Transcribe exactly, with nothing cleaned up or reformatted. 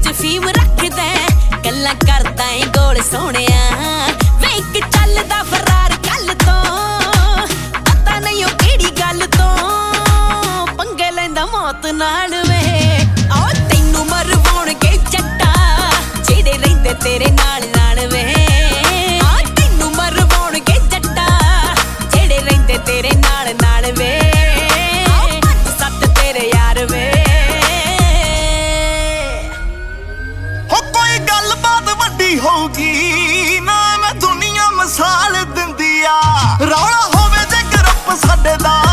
ਚ ਫੀਮ ਰੱਖਦਾ ਗੱਲਾਂ ਕਰਦਾ ਏ ਗੋਲ ਸੋਹਣਿਆ ਵੇ ਇੱਕ ਚੱਲਦਾ ਫਰਾਰ ਕੱਲ ਤੋਂ ਪਤਾ ਨਹੀਂ ਉਹ ਕਿਹੜੀ ਗੱਲ ਤੋਂ ਪੰਗੇ ਲੈਂਦਾ ਮੌਤ ਨਾਲ ਵੇ ਆਓ ਤੈਨੂੰ ਮਰਵਾਉਣਗੇ ਜੱਟਾ ਜਿਹੜੇ ਰਹਿੰਦੇ ਤੇਰੇ ਨਾਲ ਨਾਲ ਵੇ ਆ ਤੈਨੂੰ ਮਰਵਾਉਣਗੇ ਜੱਟਾ ਜਿਹੜੇ ਰਹਿੰਦੇ ਤੇਰੇ ਨਾਲ ਨਾਲ ਵੇ ਸੱਤ ਤੇਰੇ ਯਾਰ ਵੇ ਹੋਊਗੀ ਨਾ ਮੈਂ ਦੁਨੀਆ ਮਿਸਾਲ ਦਿੰਦੀ ਆ ਰੌਲਾ ਹੋਵੇ ਜੇ ਗਰੁੱਪ ਸਾਡੇ ਦਾ